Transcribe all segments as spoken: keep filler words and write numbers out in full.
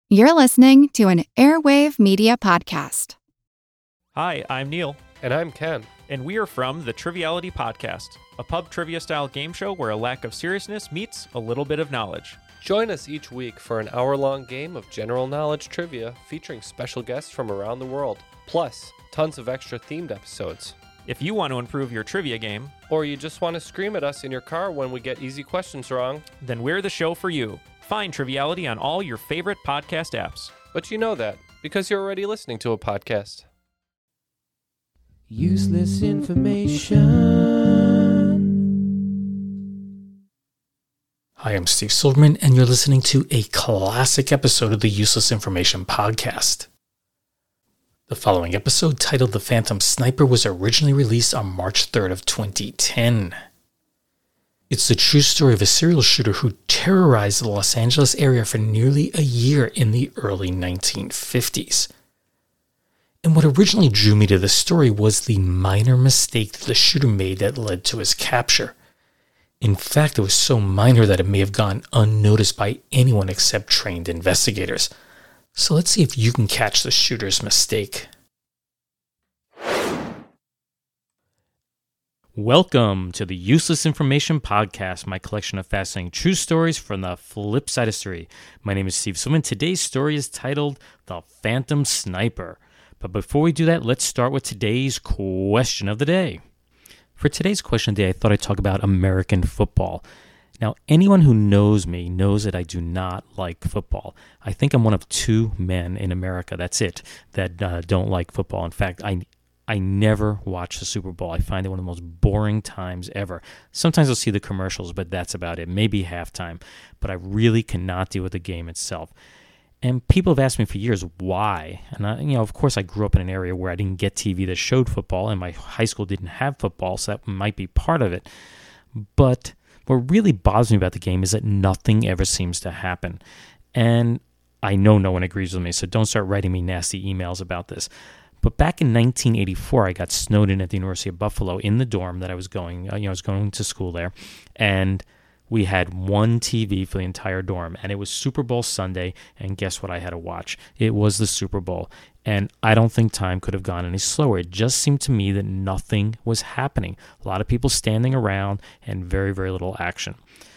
You're listening to an Airwave Media Podcast. Hi, I'm Neil. And I'm Ken. And we are from the Triviality Podcast, a pub trivia-style game show where a lack of seriousness meets a little bit of knowledge. Join us each week for an hour-long game of general knowledge trivia featuring special guests from around the world, plus tons of extra themed episodes. If you want to improve your trivia game, or you just want to scream at us in your car when we get easy questions wrong, then we're the show for you. Find Triviality on all your favorite podcast apps. But you know that, because you're already listening to a podcast. Useless information. Hi, I'm Steve Silverman, and you're listening to a classic episode of the Useless Information Podcast. The following episode, titled The Phantom Sniper, was originally released on March third of twenty ten. It's the true story of a serial shooter who terrorized the Los Angeles area for nearly a year in the early nineteen fifties. And what originally drew me to the story was the minor mistake that the shooter made that led to his capture. In fact, it was so minor that it may have gone unnoticed by anyone except trained investigators. So let's see if you can catch the shooter's mistake. Welcome to the Useless Information Podcast, my collection of fascinating true stories from the flip side of history. My name is Steve Silverman. Today's story is titled The Phantom Sniper. But before we do that, let's start with today's question of the day. For today's question of the day, I thought I'd talk about American football. Now, anyone who knows me knows that I do not like football. I think I'm one of two men in America, that's it, that uh, don't like football. In fact, I I never watch the Super Bowl. I find it one of the most boring times ever. Sometimes I'll see the commercials, but that's about it. Maybe halftime. But I really cannot deal with the game itself. And people have asked me for years why. And, I, you know, of course, I grew up in an area where I didn't get T V that showed football, and my high school didn't have football, so that might be part of it. But what really bothers me about the game is that nothing ever seems to happen. And I know no one agrees with me, so don't start writing me nasty emails about this. But back in nineteen eighty-four, I got snowed in at the University of Buffalo in the dorm that I was going, you know, I was going to school there, and we had one T V for the entire dorm, and it was Super Bowl Sunday, and guess what I had to watch? It was the Super Bowl, and I don't think time could have gone any slower. It just seemed to me that nothing was happening. A lot of people standing around, and very, very little action.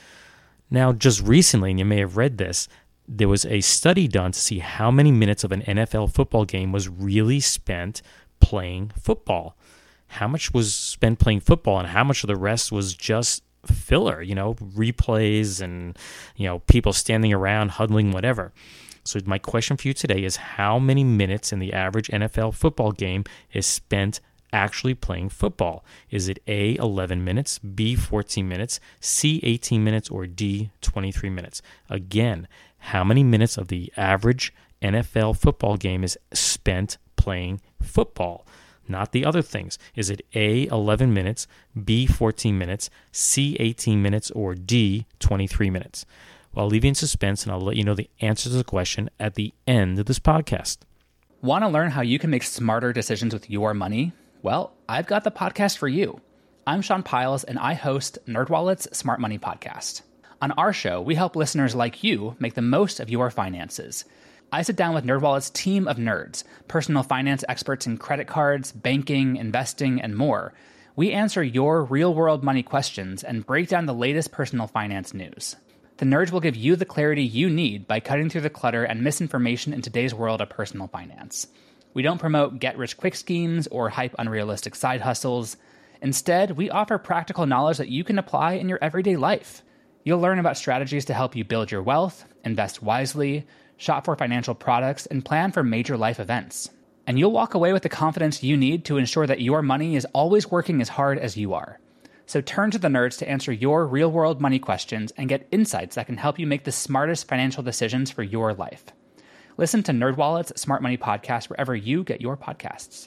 Now, just recently, and you may have read this, there was a study done to see how many minutes of an N F L football game was really spent playing football. How much was spent playing football, and how much of the rest was just filler, you know, replays and, you know, people standing around, huddling, whatever. So my question for you today is, how many minutes in the average N F L football game is spent actually playing football? Is it A, eleven minutes, B, fourteen minutes, C, eighteen minutes, or D, twenty-three minutes? Again, how many minutes of the average N F L football game is spent playing football? Not the other things. Is it A, eleven minutes, B, fourteen minutes, C, eighteen minutes, or D, twenty-three minutes? Well, I'll leave you in suspense, and I'll let you know the answer to the question at the end of this podcast. Want to learn how you can make smarter decisions with your money? Well, I've got the podcast for you. I'm Sean Piles, and I host NerdWallet's Smart Money Podcast. On our show, we help listeners like you make the most of your finances. I sit down with NerdWallet's team of nerds, personal finance experts in credit cards, banking, investing, and more. We answer your real-world money questions and break down the latest personal finance news. The nerds will give you the clarity you need by cutting through the clutter and misinformation in today's world of personal finance. We don't promote get-rich-quick schemes or hype unrealistic side hustles. Instead, we offer practical knowledge that you can apply in your everyday life. You'll learn about strategies to help you build your wealth, invest wisely, shop for financial products, and plan for major life events. And you'll walk away with the confidence you need to ensure that your money is always working as hard as you are. So turn to the nerds to answer your real-world money questions and get insights that can help you make the smartest financial decisions for your life. Listen to NerdWallet's Smart Money Podcast wherever you get your podcasts.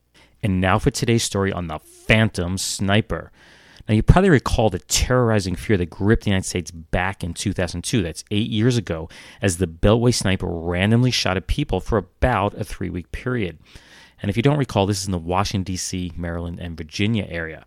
And now for today's story on the Phantom Sniper. Now, you probably recall the terrorizing fear that gripped the United States back in two thousand two, that's eight years ago, as the Beltway sniper randomly shot at people for about a three-week period. And if you don't recall, this is in the Washington, D C, Maryland, and Virginia area.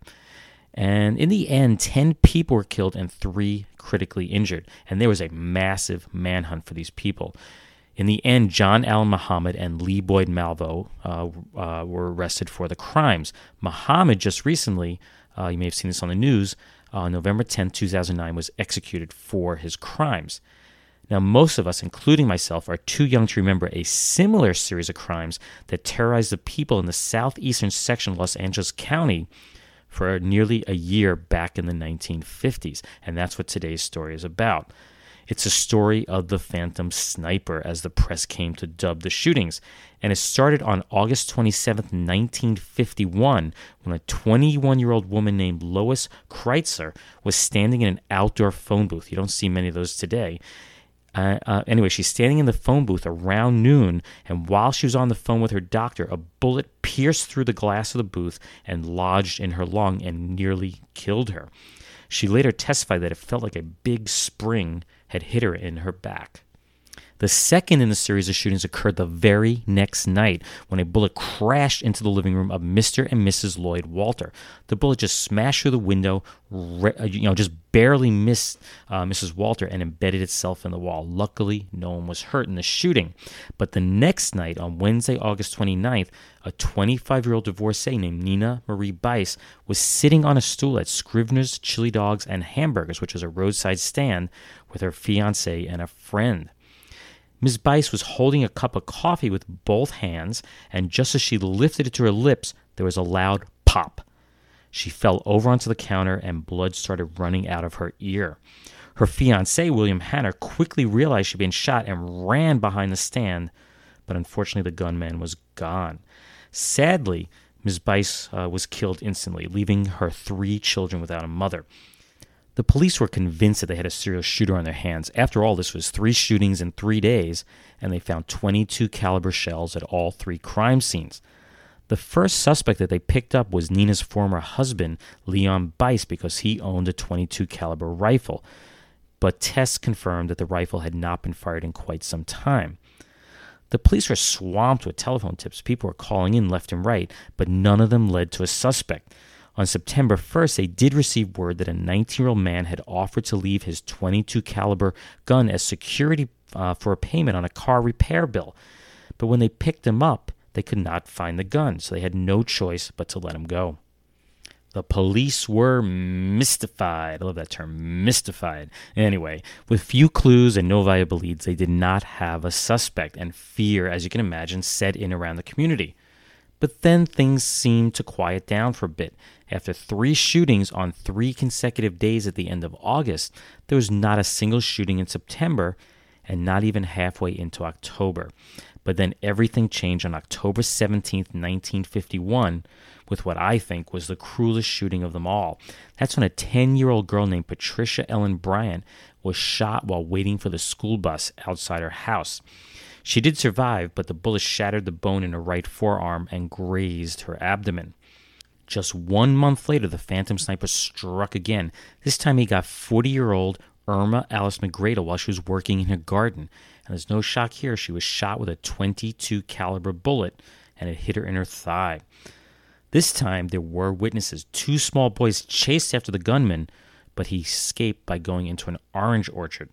And in the end, ten people were killed and three critically injured. And there was a massive manhunt for these people. In the end, John Allen Muhammad and Lee Boyd Malvo uh, uh, were arrested for the crimes. Muhammad just recently, uh, you may have seen this on the news, on uh, November tenth, two thousand nine, was executed for his crimes. Now, most of us, including myself, are too young to remember a similar series of crimes that terrorized the people in the southeastern section of Los Angeles County for nearly a year back in the nineteen fifties. And that's what today's story is about. It's a story of the Phantom Sniper, as the press came to dub the shootings. And it started on August twenty-seventh, nineteen fifty-one, when a twenty-one-year-old woman named Lois Kreitzer was standing in an outdoor phone booth. You don't see many of those today. Uh, uh, anyway, she's standing in the phone booth around noon, and while she was on the phone with her doctor, a bullet pierced through the glass of the booth and lodged in her lung and nearly killed her. She later testified that it felt like a big spring had hit her in her back. The second in the series of shootings occurred the very next night when a bullet crashed into the living room of Mister and Missus Lloyd Walter. The bullet just smashed through the window, you know, just barely missed uh, Missus Walter and embedded itself in the wall. Luckily, no one was hurt in the shooting. But the next night, on Wednesday, August twenty-ninth, a twenty-five-year-old divorcee named Nina Marie Bice was sitting on a stool at Scrivener's Chili Dogs and Hamburgers, which was a roadside stand, with her fiancé and a friend. Miz Bice was holding a cup of coffee with both hands, and just as she lifted it to her lips, there was a loud pop. She fell over onto the counter, and blood started running out of her ear. Her fiancé, William Hanner, quickly realized she'd been shot and ran behind the stand, but unfortunately the gunman was gone. Sadly, Miz Bice uh, was killed instantly, leaving her three children without a mother. The police were convinced that they had a serial shooter on their hands. After all, this was three shootings in three days, and they found twenty-two caliber shells at all three crime scenes. The first suspect that they picked up was Nina's former husband, Leon Bice, because he owned a twenty-two caliber rifle. But tests confirmed that the rifle had not been fired in quite some time. The police were swamped with telephone tips. People were calling in left and right, but none of them led to a suspect. On September first, they did receive word that a nineteen-year-old man had offered to leave his twenty-two caliber gun as security uh, for a payment on a car repair bill. But when they picked him up, they could not find the gun, so they had no choice but to let him go. The police were mystified. I love that term, mystified. Anyway, with few clues and no viable leads, they did not have a suspect, and fear, as you can imagine, set in around the community. But then things seemed to quiet down for a bit. After three shootings on three consecutive days at the end of August, there was not a single shooting in September, and not even halfway into October. But then everything changed on October seventeenth, nineteen fifty-one, with what I think was the cruelest shooting of them all. That's when a ten-year-old girl named Patricia Ellen Bryant was shot while waiting for the school bus outside her house. She did survive, but the bullet shattered the bone in her right forearm and grazed her abdomen. Just one month later, the Phantom Sniper struck again. This time he got forty-year-old Irma Alice McGradle while she was working in her garden. And there's no shock here. She was shot with a twenty-two caliber bullet, and it hit her in her thigh. This time, there were witnesses. Two small boys chased after the gunman, but he escaped by going into an orange orchard.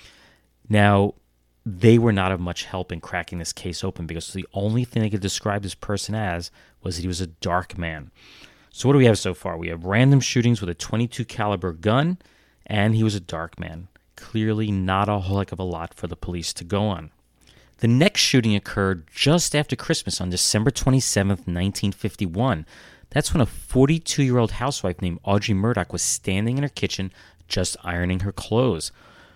Now, they were not of much help in cracking this case open because the only thing they could describe this person as was that he was a dark man. So what do we have so far? We have random shootings with a twenty-two caliber gun, and he was a dark man. Clearly not a whole heck of a lot for the police to go on. The next shooting occurred just after Christmas on December twenty-seventh, nineteen fifty-one. That's when a forty-two-year-old housewife named Audrey Murdoch was standing in her kitchen just ironing her clothes.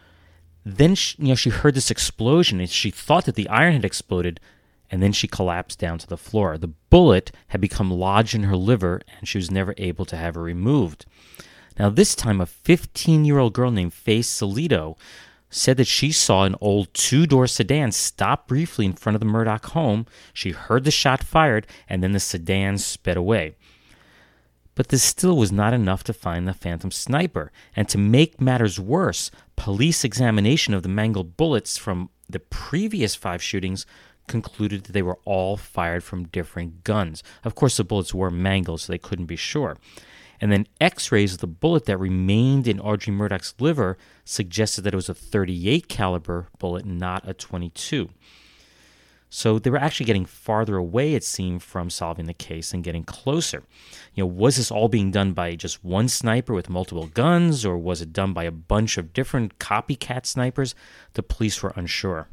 Then she, you know, she heard this explosion, and she thought that the iron had exploded, and then she collapsed down to the floor. The bullet had become lodged in her liver, and she was never able to have it removed. Now, this time, a fifteen-year-old girl named Faye Salito said that she saw an old two-door sedan stop briefly in front of the Murdoch home. She heard the shot fired, and then the sedan sped away. But this still was not enough to find the Phantom Sniper. And to make matters worse, police examination of the mangled bullets from the previous five shootings concluded that they were all fired from different guns. Of course, the bullets were mangled, so they couldn't be sure. And then x-rays of the bullet that remained in Audrey Murdoch's liver suggested that it was a thirty-eight caliber bullet, not a twenty-two. So they were actually getting farther away, it seemed, from solving the case and getting closer. You know, was this all being done by just one sniper with multiple guns, or was it done by a bunch of different copycat snipers? The police were unsure.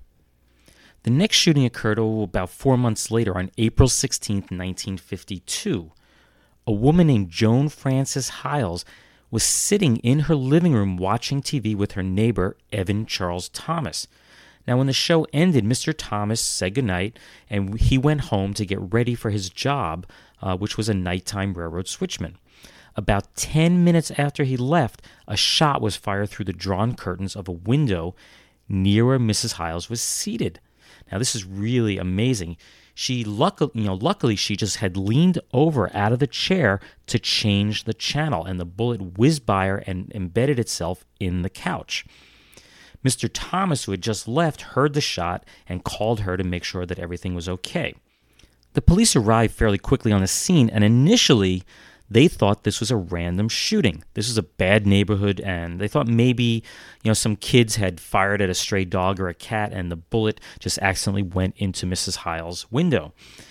The next shooting occurred oh, about four months later on April sixteenth, nineteen fifty-two. A woman named Joan Frances Hiles was sitting in her living room watching T V with her neighbor, Evan Charles Thomas. Now, when the show ended, Mister Thomas said goodnight, and he went home to get ready for his job, uh, which was a nighttime railroad switchman. About ten minutes after he left, a shot was fired through the drawn curtains of a window near where Missus Hiles was seated. Now, this is really amazing. She luckily, you know, luckily she just had leaned over out of the chair to change the channel, and the bullet whizzed by her and embedded itself in the couch. Mister Thomas, who had just left, heard the shot and called her to make sure that everything was okay. The police arrived fairly quickly on the scene, and initially they thought this was a random shooting. This was a bad neighborhood, and they thought maybe, you know, some kids had fired at a stray dog or a cat, and the bullet just accidentally went into Missus Hiles' window.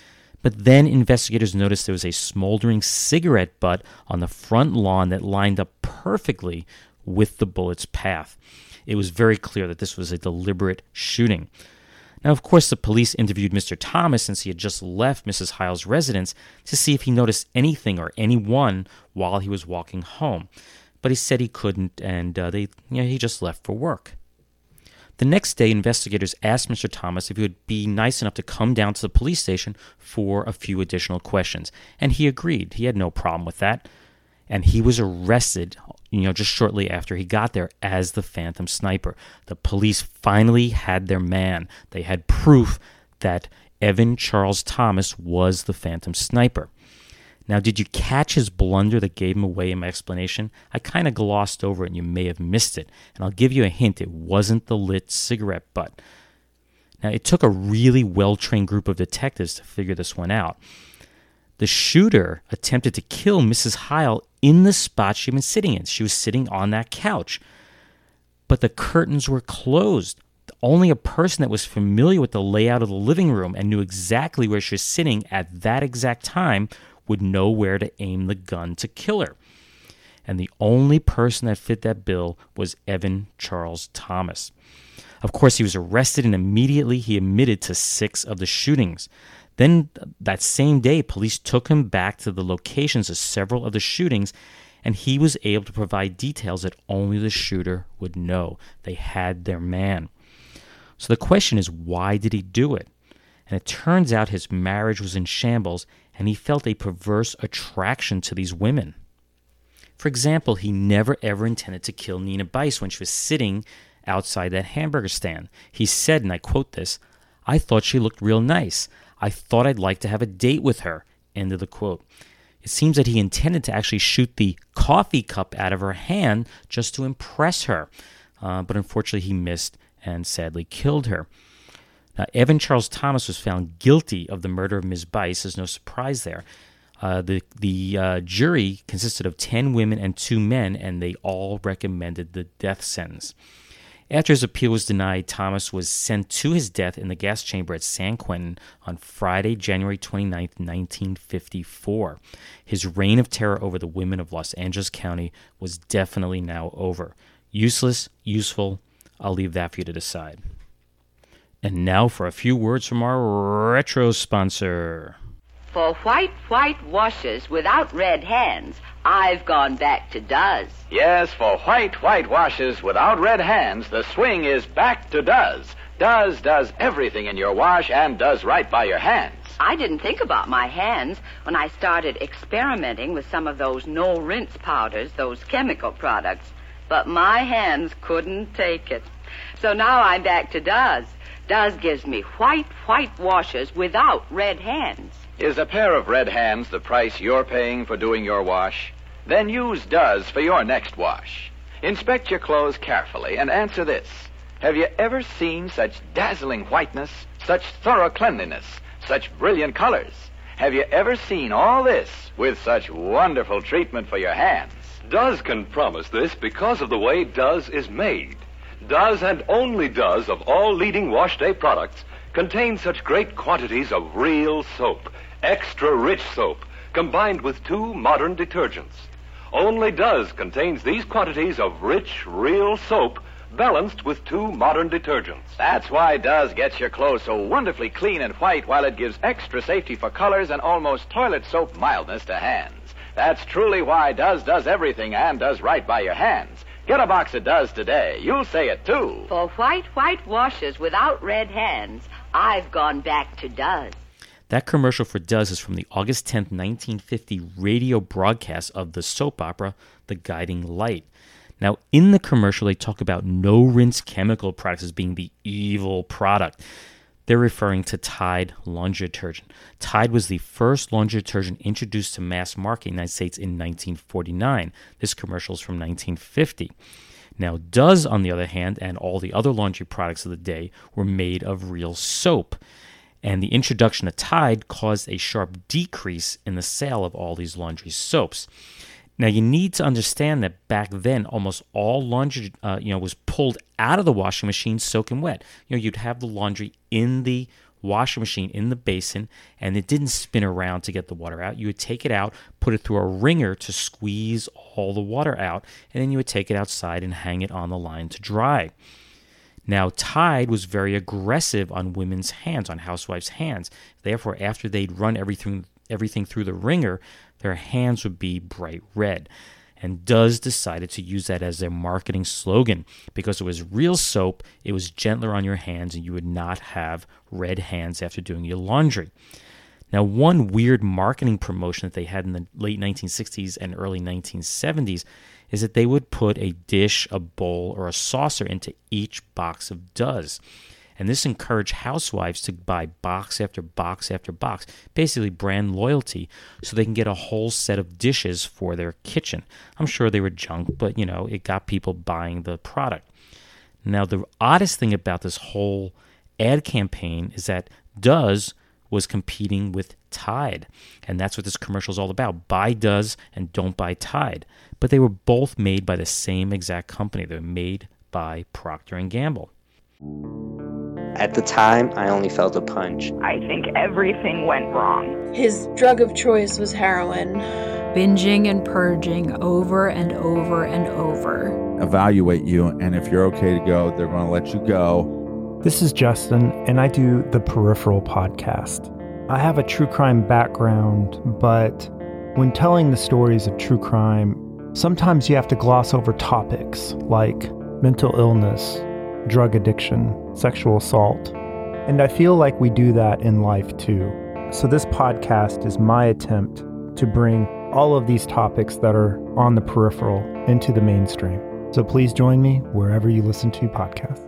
But then investigators noticed there was a smoldering cigarette butt on the front lawn that lined up perfectly with the bullet's path. It was very clear that this was a deliberate shooting. Now, of course, the police interviewed Mister Thomas, since he had just left Missus Hiles' residence, to see if he noticed anything or anyone while he was walking home. But he said he couldn't, and uh, they, you know, he just left for work. The next day, investigators asked Mister Thomas if he would be nice enough to come down to the police station for a few additional questions, and he agreed. He had no problem with that. And he was arrested, you know, just shortly after he got there as the Phantom Sniper. The police finally had their man. They had proof that Evan Charles Thomas was the Phantom Sniper. Now, did you catch his blunder that gave him away in my explanation? I kind of glossed over it and you may have missed it. And I'll give you a hint. It wasn't the lit cigarette butt. Now, it took a really well-trained group of detectives to figure this one out. The shooter attempted to kill Missus Hiles in the spot she'd been sitting in. She was sitting on that couch. But the curtains were closed. Only a person that was familiar with the layout of the living room and knew exactly where she was sitting at that exact time would know where to aim the gun to kill her. And the only person that fit that bill was Evan Charles Thomas. Of course, he was arrested, and immediately he admitted to six of the shootings. Then that same day, police took him back to the locations of several of the shootings, and he was able to provide details that only the shooter would know. They had their man. So the question is, why did he do it? And it turns out his marriage was in shambles, and he felt a perverse attraction to these women. For example, he never ever intended to kill Nina Bice when she was sitting outside that hamburger stand. He said, and I quote this, "I thought she looked real nice. I thought I'd like to have a date with her." End of the quote. It seems that he intended to actually shoot the coffee cup out of her hand just to impress her. Uh, but unfortunately, he missed and sadly killed her. Now, Evan Charles Thomas was found guilty of the murder of Miz Bice. There's no surprise there. Uh, the the uh, jury consisted of ten women and two men, and they all recommended the death sentence. After his appeal was denied, Thomas was sent to his death in the gas chamber at San Quentin on Friday, January twenty-ninth, nineteen fifty-four. His reign of terror over the women of Los Angeles County was definitely now over. Useless, useful, I'll leave that for you to decide. And now for a few words from our retro sponsor. For white, white washes without red hands, I've gone back to Duz. Yes, for white, white washes without red hands, the swing is back to Duz. Duz does everything in your wash and does right by your hands. I didn't think about my hands when I started experimenting with some of those no-rinse powders, those chemical products. But my hands couldn't take it. So now I'm back to Duz. Duz gives me white, white washes without red hands. Is a pair of red hands the price you're paying for doing your wash? Then use Duz for your next wash. Inspect your clothes carefully and answer this. Have you ever seen such dazzling whiteness, such thorough cleanliness, such brilliant colors? Have you ever seen all this with such wonderful treatment for your hands? Duz can promise this because of the way Duz is made. Duz and only Duz of all leading wash day products contain such great quantities of real soap, extra rich soap, combined with two modern detergents. Only Duz contains these quantities of rich, real soap balanced with two modern detergents. That's why Duz gets your clothes so wonderfully clean and white, while it gives extra safety for colors and almost toilet soap mildness to hands. That's truly why Duz does everything and does right by your hands. Get a box of Duz today. You'll say it, too. For white, white washes without red hands, I've gone back to Duz. That commercial for Duz is from the August tenth, nineteen fifty radio broadcast of the soap opera, The Guiding Light. Now, in the commercial, they talk about no-rinse chemical products as being the evil product. They're referring to Tide laundry detergent. Tide was the first laundry detergent introduced to mass market in the United States in nineteen forty-nine. This commercial is from nineteen fifty. Now, Duz, on the other hand, and all the other laundry products of the day were made of real soap. And the introduction of Tide caused a sharp decrease in the sale of all these laundry soaps. Now, you need to understand that back then, almost all laundry, uh, you know, was pulled out of the washing machine soaking wet. You know, you'd have the laundry in the washing machine, in the basin, and it didn't spin around to get the water out. You would take it out, put it through a wringer to squeeze all the water out, and then you would take it outside and hang it on the line to dry. Now, Tide was very aggressive on women's hands, on housewives' hands. Therefore, after they'd run everything everything through the wringer, their hands would be bright red. And Duz decided to use that as their marketing slogan because it was real soap, it was gentler on your hands, and you would not have red hands after doing your laundry. Now, one weird marketing promotion that they had in the late nineteen sixties and early nineteen seventies is that they would put a dish, a bowl, or a saucer into each box of Duz. And this encouraged housewives to buy box after box after box, basically brand loyalty, so they can get a whole set of dishes for their kitchen. I'm sure they were junk, but, you know, it got people buying the product. Now, the oddest thing about this whole ad campaign is that Duz was competing with Tide, and that's what this commercial is all about. Buy Duz and don't buy Tide. But they were both made by the same exact company. They were made by Procter and Gamble. At the time, I only felt a punch. I think everything went wrong. His drug of choice was heroin. Binging and purging over and over and over. Evaluate you, and if you're okay to go, they're going to let you go. This is Justin, and I do the Peripheral podcast. I have a true crime background, but when telling the stories of true crime, sometimes you have to gloss over topics like mental illness, drug addiction, sexual assault. And I feel like we do that in life too. So this podcast is my attempt to bring all of these topics that are on the peripheral into the mainstream. So please join me wherever you listen to podcasts.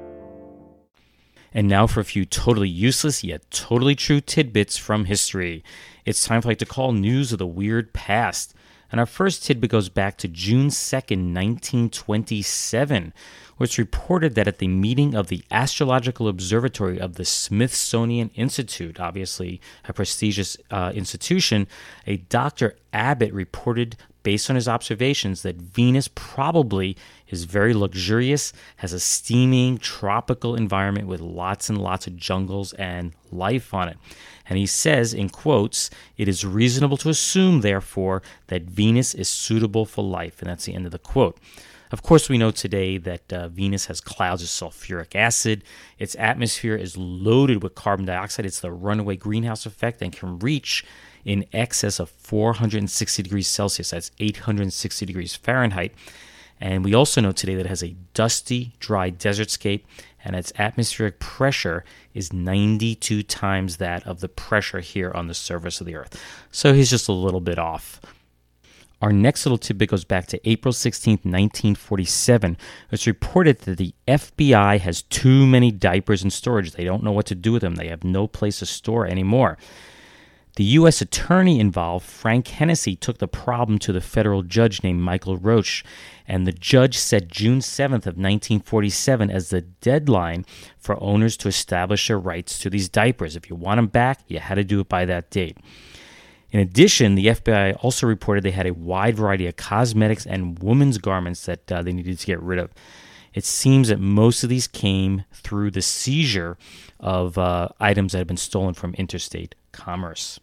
And now for a few totally useless yet totally true tidbits from history. It's time for like to call news of the weird past. And our first tidbit goes back to June second, nineteen twenty-seven, where it's reported that at the meeting of the Astrological Observatory of the Smithsonian Institute, obviously a prestigious uh, institution, a Doctor Abbott reported, based on his observations, that Venus probably is very luxurious, has a steaming tropical environment with lots and lots of jungles and life on it. And he says, in quotes, "It is reasonable to assume, therefore, that Venus is suitable for life." And that's the end of the quote. Of course, we know today that uh, Venus has clouds of sulfuric acid. Its atmosphere is loaded with carbon dioxide. It's the runaway greenhouse effect and can reach in excess of four hundred sixty degrees Celsius. That's eight hundred sixty degrees Fahrenheit. And we also know today that it has a dusty, dry desertscape, and its atmospheric pressure is ninety-two times that of the pressure here on the surface of the Earth. So he's just a little bit off. Our next little tidbit goes back to April sixteenth, nineteen forty-seven. It's reported that the F B I has too many diapers in storage. They don't know what to do with them. They have no place to store anymore. The U S attorney involved, Frank Hennessy, took the problem to the federal judge named Michael Roach, and the judge set June seventh of nineteen forty-seven as the deadline for owners to establish their rights to these diapers. If you want them back, you had to do it by that date. In addition, the F B I also reported they had a wide variety of cosmetics and women's garments that uh, they needed to get rid of. It seems that most of these came through the seizure of uh, items that had been stolen from interstate commerce.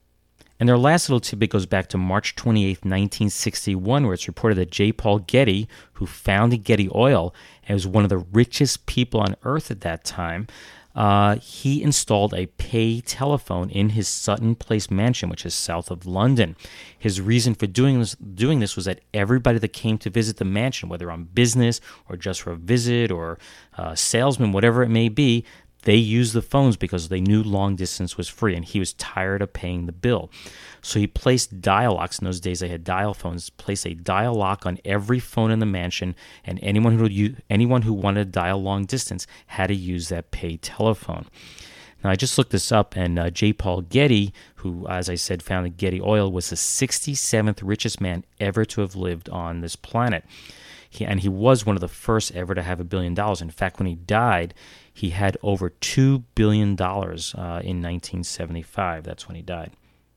And their last little tidbit goes back to March twenty-eighth, nineteen sixty-one, where it's reported that J. Paul Getty, who founded Getty Oil and was one of the richest people on earth at that time, uh, he installed a pay telephone in his Sutton Place mansion, which is south of London. His reason for doing this, doing this was that everybody that came to visit the mansion, whether on business or just for a visit or uh, salesman, whatever it may be, they used the phones because they knew long distance was free, and he was tired of paying the bill. So he placed dial locks. In those days, they had dial phones. Placed a dial lock on every phone in the mansion, and anyone who use, anyone who wanted to dial long distance had to use that pay telephone. Now, I just looked this up, and uh, J. Paul Getty, who, as I said, founded Getty Oil, was the sixty-seventh richest man ever to have lived on this planet. He, and he was one of the first ever to have a billion dollars. In fact, when he died, he had over two billion dollars uh, in nineteen seventy-five. That's when he died.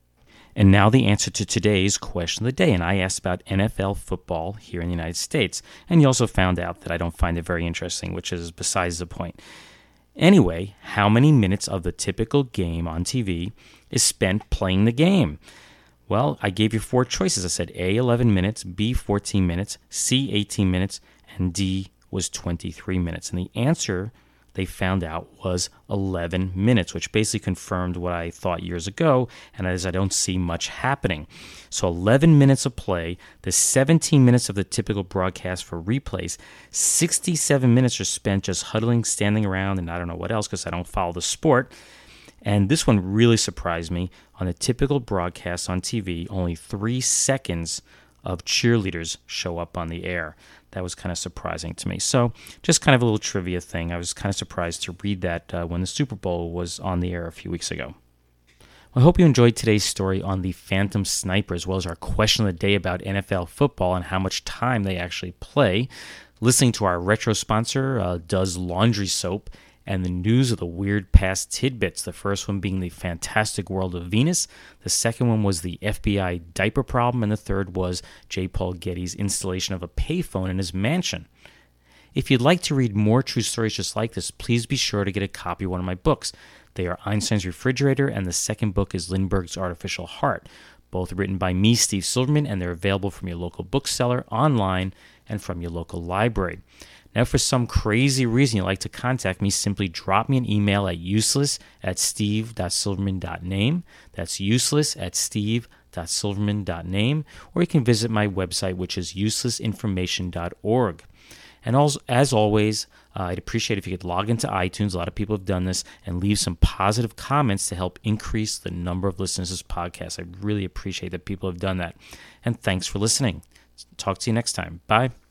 And now the answer to today's question of the day. And I asked about N F L football here in the United States. And you also found out that I don't find it very interesting, which is besides the point. Anyway, how many minutes of the typical game on T V is spent playing the game? Well, I gave you four choices. I said A, eleven minutes, B, fourteen minutes, C, eighteen minutes, and D was twenty-three minutes. And the answer they found out was eleven minutes, which basically confirmed what I thought years ago, and that is I don't see much happening. So eleven minutes of play, the seventeen minutes of the typical broadcast for replays, sixty-seven minutes are spent just huddling, standing around, and I don't know what else because I don't follow the sport. And this one really surprised me. On a typical broadcast on T V, only three seconds of cheerleaders show up on the air. That was kind of surprising to me. So just kind of a little trivia thing. I was kind of surprised to read that uh, when the Super Bowl was on the air a few weeks ago. Well, I hope you enjoyed today's story on the Phantom Sniper, as well as our question of the day about N F L football and how much time they actually play. Listening to our retro sponsor, uh, Does Laundry Soap, and the news of the weird past tidbits. The first one being the Fantastic World of Venus. The second one was the F B I diaper problem. And the third was J. Paul Getty's installation of a payphone in his mansion. If you'd like to read more true stories just like this, please be sure to get a copy of one of my books. They are Einstein's Refrigerator, and the second book is Lindbergh's Artificial Heart. Both written by me, Steve Silverman, and they're available from your local bookseller, online, and from your local library. Now, if for some crazy reason you'd like to contact me, simply drop me an email at useless at steve dot silverman dot name. That's useless at steve dot silverman dot name. Or you can visit my website, which is useless information dot org. And also, as always, uh, I'd appreciate if you could log into iTunes. A lot of people have done this, and leave some positive comments to help increase the number of listeners to this podcast. I really appreciate that people have done that. And thanks for listening. Talk to you next time. Bye.